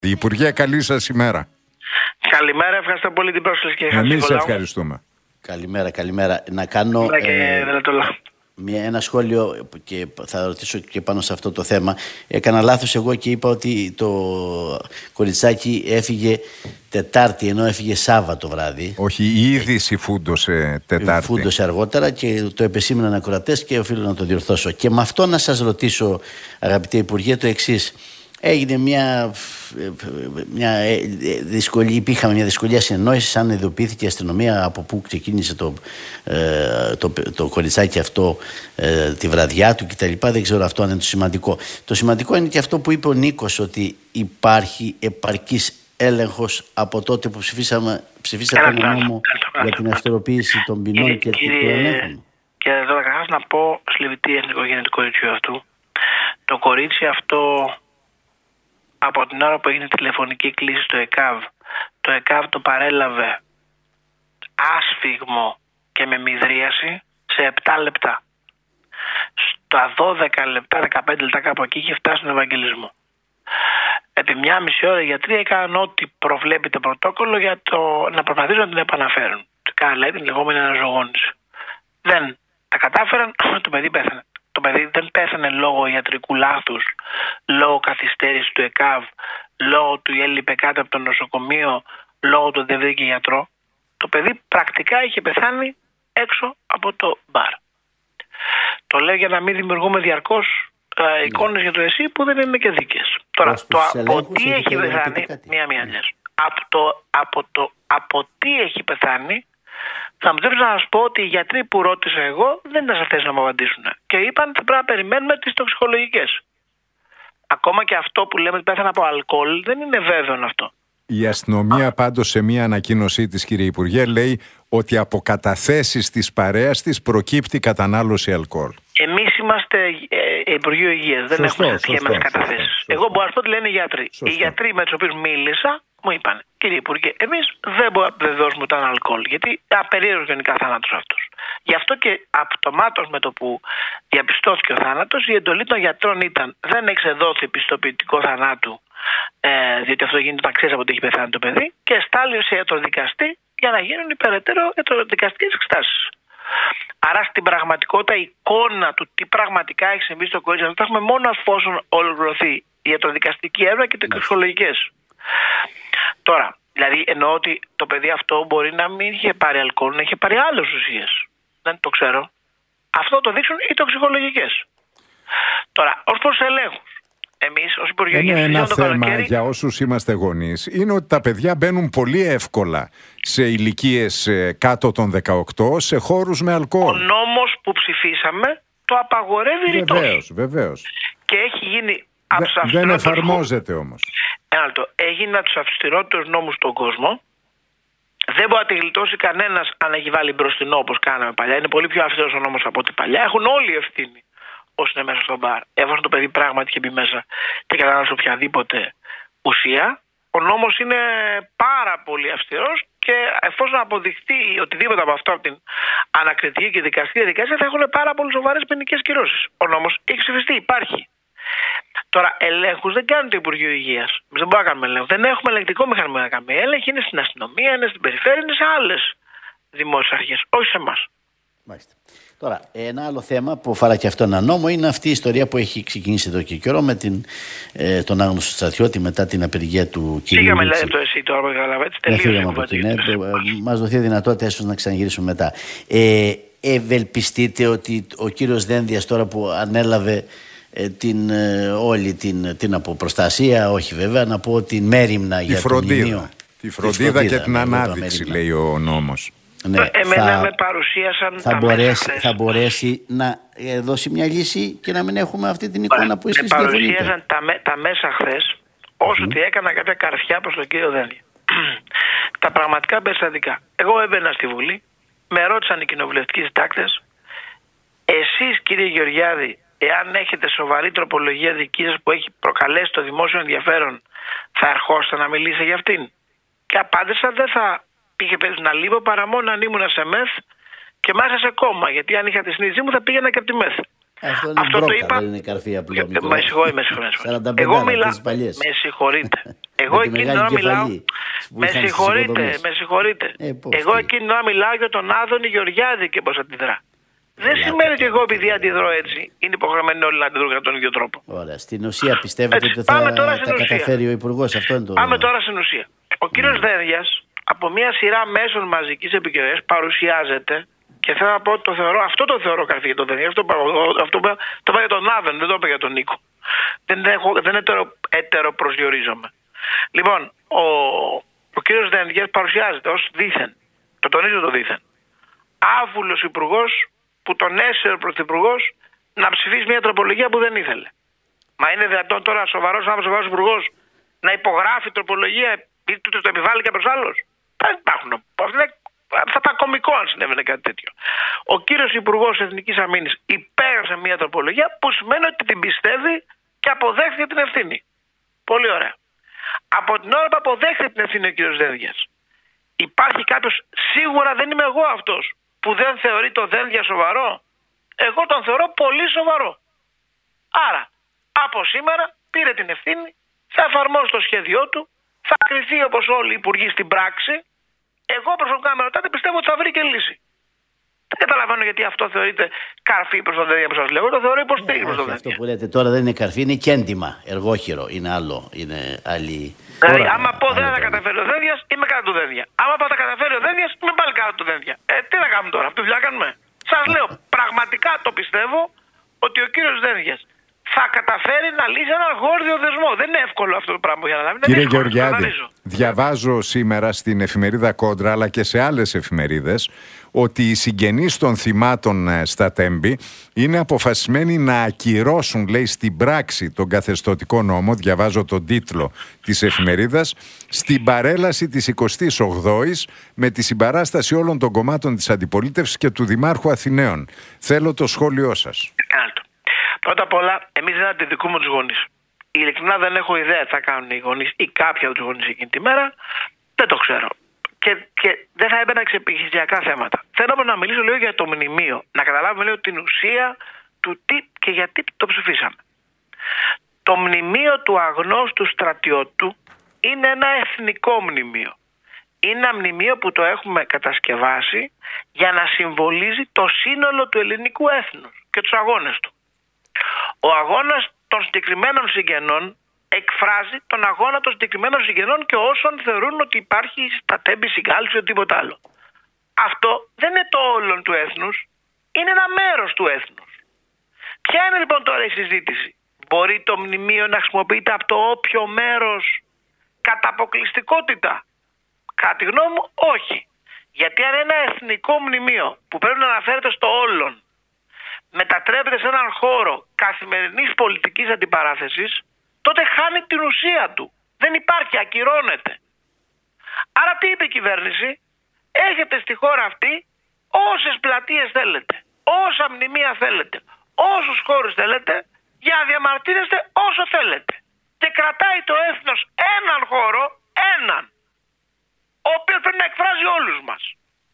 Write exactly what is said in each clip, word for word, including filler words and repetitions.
Υπουργέ, καλή σας ημέρα. Καλημέρα, ευχαριστώ πολύ την πρόσκληση και εμείς ευχαριστούμε. Καλημέρα, καλημέρα. Να κάνω ε, μια, ένα σχόλιο και θα ρωτήσω και πάνω σε αυτό το θέμα. Έκανα λάθος εγώ και είπα ότι το κοριτσάκι έφυγε Τετάρτη ενώ έφυγε Σάββατο βράδυ. Όχι, η είδηση φούντωσε Τετάρτη. Φούντωσε αργότερα και το επεσήμεναν ακροατές και οφείλω να το διορθώσω. Και με αυτό να σας ρωτήσω, αγαπητέ Υπουργέ, το εξής. Έγινε μια, μια δυσκολία, υπήρχαμε μια δυσκολία συνεννόησης αν ειδοποιήθηκε η αστυνομία από πού ξεκίνησε το, ε, το, το κοριτσάκι αυτό ε, τη βραδιά του κτλ. Δεν ξέρω αυτό αν είναι το σημαντικό. Το σημαντικό είναι και αυτό που είπε ο Νίκος, ότι υπάρχει επαρκής έλεγχος από τότε που ψηφίσαμε, ψηφίσαμε τον νόμο για την αυστηροποίηση των ποινών και του ελέγχου. Και εδώ καταρχάς να πω συλληπιτήρια στην οικογένεια του κοριτσιού αυτού. Το κορίτσι αυτό, από την ώρα που έγινε τηλεφωνική κλήση στο ΕΚΑΒ, το ΕΚΑΒ το παρέλαβε άσφιγμο και με μυδρίαση σε επτά λεπτά. Στα δώδεκα λεπτά, δεκαπέντε λεπτά κάπου εκεί είχε φτάσει στον Ευαγγελισμό. Επί μια μισή ώρα οι γιατροί έκαναν ό,τι προβλέπει το πρωτόκολλο για το να προσπαθήσουν να την επαναφέρουν. Κάνα την λεγόμενη αναζωογόνηση. Δεν τα κατάφεραν, το παιδί πέθανε. Το παιδί δεν πέθανε λόγω ιατρικού λάθους, λόγω καθυστέρησης του ΕΚΑΒ, λόγω του έλειπε κάτω από το νοσοκομείο, λόγω του ότι δεν βρήκε γιατρό. Το παιδί πρακτικά είχε πεθάνει έξω από το μπαρ. Το λέω για να μην δημιουργούμε διαρκώς ε, εικόνες για το ΕΣΥ που δεν είναι και δίκαιες. Τώρα, το από τι έχει πεθάνει, μία-μία λες. Από το, από το από τι έχει πεθάνει, θα μου πρέπει να σας πω ότι οι γιατροί που ρώτησα εγώ δεν ήταν σε θέση να μου απαντήσουν. Και είπαν ότι πρέπει να περιμένουμε τις τοξικολογικές. Ακόμα και αυτό που λέμε ότι πέθανε από αλκοόλ δεν είναι βέβαιο αυτό. Η αστυνομία πάντως σε μία ανακοίνωσή της, κύριε Υπουργέ, λέει ότι από καταθέσεις της παρέας της προκύπτει κατανάλωση αλκοόλ. Εμείς είμαστε ε, Υπουργείο Υγείας, δεν σωστό, έχουμε σχέματα καταθέσεις. Σωστό, σωστό. Εγώ μπορώ να σου πω ότι λένε οι γιατροί. Σωστό. Οι γιατροί με τους οποίους μίλησα μου είπαν, κύριε Υπουργέ, εμείς δεν μπορούμε να βεβαιώσουμε ότι ήταν αλκοόλ, γιατί απερίεργος γενικά θάνατος αυτός. Γι' αυτό και αυτομάτως με το που διαπιστώθηκε ο θάνατος, η εντολή των γιατρών ήταν δεν εξεδόθη πιστοποιητικό θανάτου, ε, διότι αυτό γίνεται όταν ξέρει από τι έχει πεθάνει το παιδί, και στάλει σε ιατροδικαστή για να γίνουν υπεραιτέρω ιατροδικαστικές εξετάσεις. Άρα στην πραγματικότητα η εικόνα του τι πραγματικά έχει συμβεί στο κορίτσι αυτό θα έχουμε μόνο εφόσον ολοκληρωθεί η ιατροδικαστική έρευνα και οι τοξικολογικές. Τώρα, δηλαδή εννοώ ότι το παιδί αυτό μπορεί να μην είχε πάρει αλκοόλ, να είχε πάρει άλλες ουσίες. Δεν το ξέρω. Αυτό το δείξουν οι τοξικολογικές. Τώρα, ως προς ελέγχους. Εμείς ως Υπουργείο Υγείας. Είναι ένα θέμα καλοκαίρι... για όσους είμαστε γονείς. Είναι ότι τα παιδιά μπαίνουν πολύ εύκολα σε ηλικίες κάτω των δεκαοκτώ σε χώρους με αλκοόλ. Ο νόμος που ψηφίσαμε το απαγορεύει ρητός. Βεβαίως, βεβαίως. Και έχει γίνει... Δε, δεν εφαρμόζεται όμως. Ένα λεπτό. Έγινε από τους αυστηρότερους νόμους στον κόσμο. Δεν μπορεί να τη γλιτώσει κανένας αν έχει βάλει μπροστινό όπως κάναμε παλιά. Είναι πολύ πιο αυστηρός ο νόμος από ό,τι παλιά. Έχουν όλοι ευθύνη όσοι είναι μέσα στο μπαρ. Εφόσον το παιδί πράγματι είχε μπει μέσα και κατανάλωσε οποιαδήποτε ουσία, ο νόμος είναι πάρα πολύ αυστηρός και εφόσον αποδειχθεί οτιδήποτε από αυτό από την ανακριτική και δικαστική διαδικασία θα έχουν πάρα πολύ σοβαρές ποινικές κυρώσεις. Ο νόμος έχει ψηφιστεί, υπάρχει. Τώρα, ελέγχους δεν κάνει το Υπουργείο Υγείας. Δεν μπορούμε να κάνουμε ελέγχους. Δεν έχουμε ελεγκτικό μηχανισμό να κάνουμε. Έλεγχοι είναι στην αστυνομία, είναι στην περιφέρεια, είναι σε άλλες δημόσιες αρχές. Όχι σε εμάς. Μάλιστα. Τώρα, ένα άλλο θέμα που αφορά και αυτό ένα νόμο είναι αυτή η ιστορία που έχει ξεκινήσει εδώ και καιρό με την, ε, τον άγνωστο στρατιώτη μετά την απεργία του κυρίου. Φύγαμε, λέει το εσύ τώρα που καταλαβαίνετε. Τελείωσε. Μας δοθεί δυνατότητα ίσως να ξαναγυρίσουμε μετά. Ε, ευελπιστείτε ότι ο κύριος Δένδιας τώρα που ανέλαβε ε, την, ε, όλη την, την αποπροστασία, όχι βέβαια, να πω την μέριμνα τη για φροντίδα. το μνημείο. Τη φροντίδα, τη φροντίδα και την ναι, ανάδειξη, λέει ο νόμος. Ναι, εμένα θα, με παρουσίασαν θα, τα μπορέσει, μέσα θα μπορέσει να δώσει μια λύση και να μην έχουμε αυτή την εικόνα Μπα, που εσείς διαφωνείτε. Με παρουσίασαν τα, τα μέσα χθες όσο mm. ότι έκανα κάποια καρφιά προς τον κύριο Δένδια. Τα πραγματικά περιστατικά. Εγώ έμπαινα στη Βουλή, με ρώτησαν οι κοινοβουλευτικοί συντάκτες, εσείς κύριε Γεωργιάδη, εάν έχετε σοβαρή τροπολογία δική σας που έχει προκαλέσει το δημόσιο ενδιαφέρον, θα ερχόσαστε να μιλήσετε για αυτήν? Και απάντησα δεν θα είχε περίπτωση να λείπω παρά μόνο αν ήμουν σε ΜΕΘ και μάλιστα σε κόμμα. Γιατί αν είχα τη συνείδησή μου θα πήγαινα και από τη ΜΕΘ. Αυτό είναι Αυτό μπρόκα, το είπα. δεν είναι καρφί απλό. Με συγχωρείτε, με συγχωρείτε. Εγώ μιλάω. Με συγχωρείτε. Εγώ εκείνη την ώρα μιλάω. Με συγχωρείτε, με συγχωρείτε. Ε, εγώ εκείνη την ώρα μιλάω για τον Άδωνη Γεωργιάδη και πώς αντιδρά. Δεν Λάτε, σημαίνει ότι εγώ επειδή αντιδρώ έτσι είναι υποχρεωμένοι όλοι να αντιδρούν για τον ίδιο τρόπο. Ωραία. Στην ουσία πιστεύετε έτσι, ότι θα τα καταφέρει ο Υπουργός? Αυτό είναι το... Πάμε τώρα στην ουσία. Ο κύριος mm. Δένδιας από μια σειρά μέσων μαζικής επικοινωνίας παρουσιάζεται και θέλω να πω ότι το θεωρώ, αυτό το θεωρώ καρφί για τον Δένδια. Αυτό, αυτό το είπα για τον Άδων, δεν το είπα για τον Νίκο. Δεν, έχω, δεν ετερο, ετεροπροσδιορίζομαι. Λοιπόν, ο, ο κύριος Δένδιας παρουσιάζεται ως δήθεν, το τονίζω το δήθεν, άβουλος υπουργός που τον έσαιρε ο πρωθυπουργός να ψηφίσει μια τροπολογία που δεν ήθελε. Μα είναι δυνατόν τώρα σοβαρός άνθρωπος, σοβαρός υπουργός να υπογράφει τροπολογία ή του το επιβάλλει κάποιος άλλος? Δεν υπάρχουν. Θα ήταν κωμικό αν συνέβαινε κάτι τέτοιο. Ο κύριος Υπουργός Εθνικής Αμήνης υπέγραψε μια τροπολογία που σημαίνει ότι την πιστεύει και αποδέχθηκε την ευθύνη. Πολύ ωραία. Από την ώρα που αποδέχθηκε την ευθύνη ο κύριος Δένδιας, υπάρχει κάποιος, σίγουρα δεν είμαι εγώ αυτός, που δεν θεωρεί το Δένδια σοβαρό. Εγώ τον θεωρώ πολύ σοβαρό. Άρα, από σήμερα πήρε την ευθύνη, θα εφαρμόσει το σχέδιό του, θα κριθεί όπως όλοι οι υπουργοί στην πράξη. Εγώ προσωπικά με ρωτάτε, πιστεύω ότι θα βρει και λύση. Δεν καταλαβαίνω γιατί αυτό θεωρείται καρφί προς τον Δένδια που σας λέω. Το θεωρώ υποστήριξη προς τον Δένδια. Αυτό που λέτε τώρα δεν είναι καρφί, είναι κέντημα, εργόχειρο. Είναι άλλο. Είναι άλλη. Δηλαδή, άμα πω δεν θα τα καταφέρει ο Δένδιας, είμαι κατά του Δένδια. Άμα πω τα καταφέρει ο Δένδιας, είμαι πάλι κατά του Δένδια. Ε, τι να κάνουμε τώρα, αυτή τη δουλειά κάνουμε? Σας λέω, πραγματικά το πιστεύω ότι ο κύριος Δένδιας θα καταφέρει να λύσει έναν γόρδιο δεσμό. Δεν είναι εύκολο αυτό το πράγμα για να λάβει. Κύριε Γεωργιάδη, διαβάζω σήμερα στην εφημερίδα Κόντρα αλλά και σε άλλες εφημερίδες ότι οι συγγενείς των θυμάτων στα Τέμπη είναι αποφασισμένοι να ακυρώσουν, λέει, στην πράξη τον καθεστωτικό νόμο, διαβάζω τον τίτλο της εφημερίδας, στην παρέλαση της εικοστής όγδοης με τη συμπαράσταση όλων των κομμάτων της αντιπολίτευσης και του Δημάρχου Αθηναίων. Θέλω το σχόλιο σας. Πρώτα απ' όλα, εμείς δεν αντιδικούμε τους γονείς. Ειλικρινά δεν έχω ιδέα τι θα κάνουν οι γονείς ή κάποιοι από τους γονείς εκείνη τη μέρα. Δεν το ξέρω. Και, και δεν θα έμπαινα σε επιχειρησιακά θέματα. Θέλω όμως να μιλήσω λίγο για το μνημείο. Να καταλάβουμε λίγο την ουσία του τι και γιατί το ψηφίσαμε. Το μνημείο του αγνώστου στρατιώτου είναι ένα εθνικό μνημείο. Είναι ένα μνημείο που το έχουμε κατασκευάσει για να συμβολίζει το σύνολο του ελληνικού έθνους και τους αγώνες του. Ο αγώνας των συγκεκριμένων συγγενών εκφράζει τον αγώνα των συγκεκριμένων συγγενών και όσων θεωρούν ότι υπάρχει στα Τέμπη συγκάλυψη ή τίποτα άλλο. Αυτό δεν είναι το όλον του έθνους, είναι ένα μέρος του έθνους. Ποια είναι λοιπόν τώρα η συζήτηση? Μπορεί το μνημείο να χρησιμοποιείται από το όποιο μέρος κατά αποκλειστικότητα? Κατά τη γνώμη μου, όχι. Γιατί αν ένα εθνικό μνημείο που πρέπει να αναφέρεται στο όλον μετατρέπεται σε έναν χώρο καθημερινής πολιτικής αντιπαράθεσης, τότε χάνει την ουσία του. Δεν υπάρχει, ακυρώνεται. Άρα τι είπε η κυβέρνηση? Έχετε στη χώρα αυτή όσες πλατείες θέλετε, όσα μνημεία θέλετε, όσους χώρους θέλετε, για να διαμαρτύρεστε όσο θέλετε. Και κρατάει το έθνος έναν χώρο, έναν, ο οποίος πρέπει να εκφράζει όλους μας.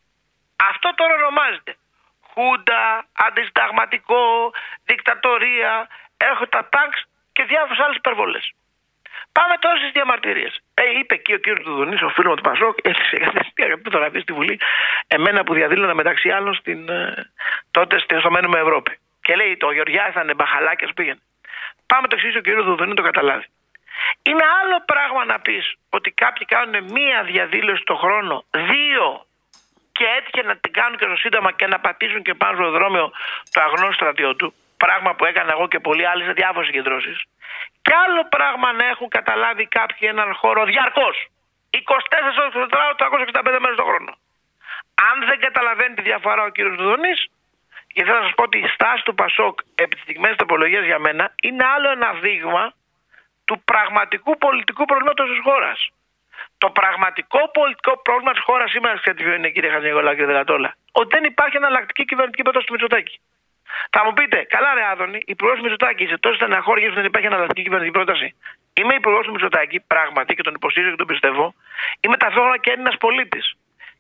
Αυτό τώρα ονομάζεται χούντα, αντισυνταγματικό, δικτατορία, έρχονται τα τάγκς και διάφορες άλλες υπερβολές. Πάμε τώρα στις διαμαρτυρίες. Ε, είπε εκεί ο κύριος Δουδουνής, ο φίλος μου του Πασόκ, έτσι το να πει στη Βουλή, εμένα που διαδήλωνα μεταξύ άλλων στην, τότε στο Μένουμε Ευρώπη. Και λέει το Γεωργιάδη θα είναι μπαχαλάκιας, πήγαινε. Πάμε το εξής, ο κύριος Δουδουνής το καταλάβει. Είναι άλλο πράγμα να πεις ότι κάποιοι κάνουν μία διαδήλωση το χρόνο, δύο, και έτυχε να την κάνουν και στο Σύνταγμα και να πατήσουν και πάνω στο δρόμιο το αγνώστου στρατιώτου, πράγμα που έκανα εγώ και πολλοί άλλοι σε διάφορες συγκεντρώσεις. Και άλλο πράγμα να έχουν καταλάβει κάποιοι έναν χώρο διαρκώς, είκοσι τέσσερις ώρες το τετράωρο, τριακόσιες εξήντα πέντε μέρες το χρόνο. Αν δεν καταλαβαίνει τη διαφορά ο κύριος Δουδουνής, και θέλω να σας πω ότι η στάση του Πασόκ επί της συγκεκριμένης τοπολογίας για μένα είναι άλλο ένα δείγμα του πραγματικού πολιτικού προβλήματος της χώρας. Το πραγματικό πολιτικό πρόβλημα της χώρας σήμερα, ξέρετε ποιο είναι, κύριε Χατζηνικολάου, κύριε Δελατόλα? Ότι δεν υπάρχει εναλλακτική κυβερνητική πρόταση του Μητσοτάκη. Θα μου πείτε, καλά ρε Άδωνη, υπουργός Μητσοτάκη, είσαι τόσο στεναχώρια που δεν υπάρχει εναλλακτική κυβερνητική πρόταση? Είμαι υπουργός του Μητσοτάκη, πράγματι, και τον υποστηρίζω και τον πιστεύω. Είμαι ταυτόχρονα και Έλληνας πολίτης.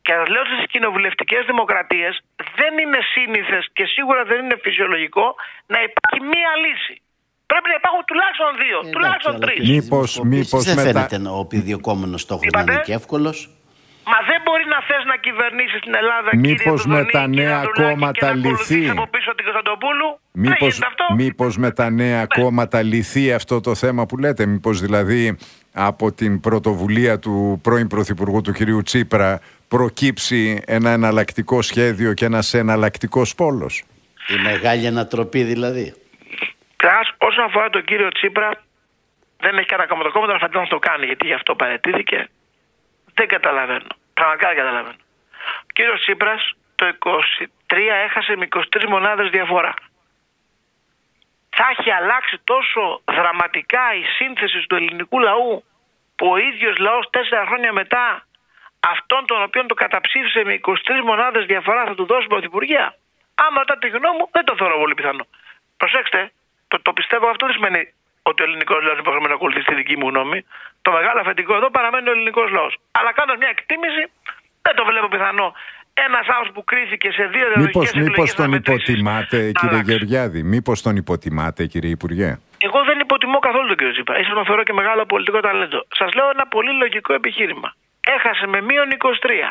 Και σας λέω στις κοινοβουλευτικές δημοκρατίες δεν είναι σύνηθες και σίγουρα δεν είναι φυσιολογικό να υπάρχει μία λύση. Πρέπει να υπάρχουν τουλάχιστον δύο, ε, τουλάχιστον τρεις. Μήπως, μήπως δεν μετα... φαίνεται ο επιδιωκόμενος στόχος να είναι και εύκολος. Μα δεν μπορεί να θες να κυβερνήσεις στην Ελλάδα, μήπως κύριε με τα νέα κόμματα λυθεί. Από πίσω την Κωνσταντοπούλου. Μήπως, μήπως με τα νέα ναι. κόμματα λυθεί αυτό το θέμα που λέτε. Μήπως δηλαδή από την πρωτοβουλία του πρώην Πρωθυπουργού του κυρίου Τσίπρα προκύψει ένα εναλλακτικό σχέδιο και ένας εναλλακτικός πόλος. Η μεγάλη ανατροπή δηλαδή. Πλάς, όσον αφορά τον κύριο Τσίπρα, δεν έχει κανένα κόμμα το κόμμα, αλλά φαντάζομαι να το κάνει, γιατί γι' αυτό παραιτήθηκε. Δεν καταλαβαίνω. Πραγματικά δεν καταλαβαίνω. Ο κύριος Τσίπρας το είκοσι τρία έχασε με είκοσι τρεις μονάδες διαφορά. Θα έχει αλλάξει τόσο δραματικά η σύνθεση του ελληνικού λαού, που ο ίδιος λαός τέσσερα χρόνια μετά αυτόν τον οποίο το καταψήφισε με είκοσι τρεις μονάδες διαφορά θα του δώσει πρωθυπουργία? Άμα ρωτάτε τη γνώμη μου, δεν το θεωρώ πολύ πιθανό. Προσέξτε, το, το πιστεύω αυτό δεν σημαίνει ότι ο ελληνικός λαός είναι υποχρεωμένο να ακολουθεί τη δική μου γνώμη. Το μεγάλο αφεντικό εδώ παραμένει ο ελληνικός λαός. Αλλά κάνοντας μια εκτίμηση, δεν το βλέπω πιθανό ένας άνθρωπος που κρίθηκε σε δύο διαδοχικές εκλογές. Μήπως τον υποτιμάτε, κύριε Γεωργιάδη, μήπως τον υποτιμάτε, κύριε Υπουργέ? Εγώ δεν υποτιμώ καθόλου τον κύριο Τσίπρα. Ίσως τον θεωρώ και μεγάλο πολιτικό ταλέντο. Σας λέω ένα πολύ λογικό επιχείρημα. Έχασε με μείον είκοσι τρία.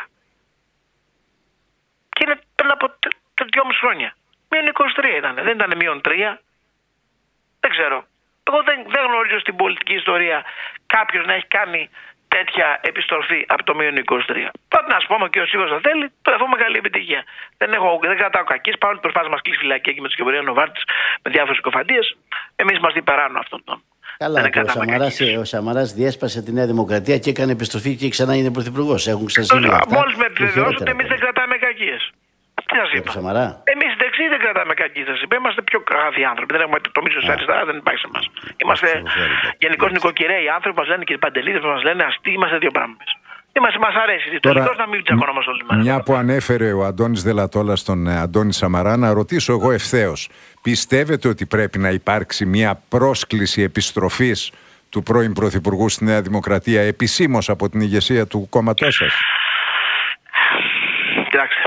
Και είναι πριν από δυόμιση χρόνια. Μείον είκοσι τρία ήταν. Δεν ήταν μείον τρία. Δεν ξέρω. Εγώ δεν, δεν γνωρίζω στην πολιτική ιστορία κάποιος να έχει κάνει τέτοια επιστροφή από το μείον είκοσι τρία. Τότε να σου πούμε και ο Σίγουρος θα θέλει, το έχω μεγάλη επιτυχία. Δεν, έχω, δεν κρατάω κακής, παρόλο που προσπάθησε να μας κλείσει φυλακή εκεί με τους Κεμπορία Νοβάρτης με διάφορες συκοφαντίες. Εμείς είμαστε υπεράνω αυτόν τον. Καλά, ο Σαμαράς, ο Σαμαράς διέσπασε τη Νέα Δημοκρατία και έκανε επιστροφή και ξανά είναι πρωθυπουργός. Έχουν ξεσύλλει αυτά. Μόλις με επιβεβαιώσουν ότι εμείς δεν κρατάμε κακίες. Τι σας είπα. Εμείς οι δεξιοί δεν κρατάμε κακίες, σας είπα. Είμαστε πιο καγαδοί άνθρωποι. Δεν έχουμε το μίσος αριστερά, δεν υπάρχει σε εμάς. Είμαστε γενικώς νοικοκυρέοι άνθρωποι, μας λένε και οι παντελίδες, μας λένε αστεί, είμαστε δύο πράγματες. Είμαστε, μας αρέσει. Τώρα, τελικώς να μην τσακωνόμαστε όλοι μας. Μια που ανέφερε ο Αντώνης Δελατόλας τον Αντώνη Σαμαρά, να ρωτήσω εγώ ευθέως. Πιστεύετε ότι πρέπει να υπάρξει μια πρόσκληση επιστροφής του πρώην Πρωθυπουργού στη Νέα Δημοκρατία επισήμως από την ηγεσία του κόμματός σας? Κοιτάξτε.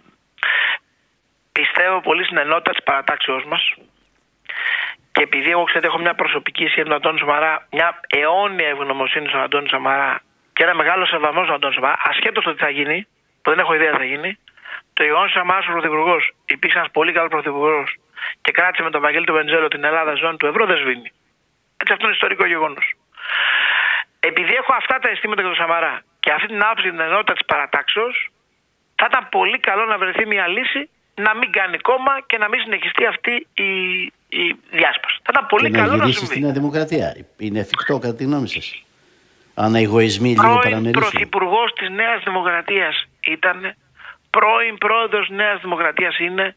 Πιστεύω πολύ στην ενότητα της παρατάξεώς μας. Και επειδή εγώ ξέρετε έχω μια προσωπική σχέση με τον Αντώνη Σαμαρά, μια αιώνια ευγνωμοσύνη στον Αντώνη Σαμαρά και ένα μεγάλο σεβασμό στον Αντώνη Σαμαρά, ασχέτως το τι θα γίνει, που δεν έχω ιδέα τι θα γίνει, το γεγονός ότι ο Σαμαράς ο πρωθυπουργός υπήρξε ένας πολύ καλός πρωθυπουργός και κράτησε με τον Βαγγέλη του Βενιζέλο την Ελλάδα ζώνη του ευρώ, δεν σβήνει. Έτσι, αυτό είναι ιστορικό γεγονός. Επειδή έχω αυτά τα αισθήματα για τον Σαμαρά και αυτή την άποψη για την ενότητα της παρατάξεως, θα ήταν πολύ καλό να βρεθεί μια λύση να μην κάνει κόμμα και να μην συνεχιστεί αυτή η, η διάσπαση. Θα ήταν πολύ και καλό να γυρίσει να συμβεί. Στην Νέα Δημοκρατία. Είναι εφικτό κατά τη γνώμη σας? Αναηγωισμοί λίγο παραμερίσουν. Πρώην πρωθυπουργός της Νέας Δημοκρατίας ήταν, πρώην πρόεδρος της Νέας Δημοκρατίας είναι.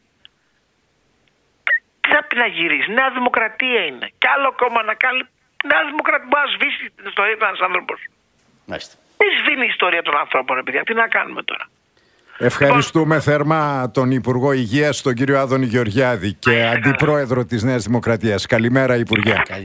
Τι θα πει να γυρίσει? Νέα Δημοκρατία είναι. Κι άλλο κόμμα να κάνει. Νέα Δημοκρατία μπορεί να σβήσει την ιστορία του ένας άνθρωπος. Μάλιστα. Δεν σβήνει η ιστορία των ανθρώπων, παιδιά. Τι να κάνουμε τώρα. Ευχαριστούμε λοιπόν θερμά τον Υπουργό Υγείας, τον κύριο Άδωνη Γεωργιάδη και Αντιπρόεδρο της Νέας Δημοκρατίας. Καλημέρα, Υπουργέ.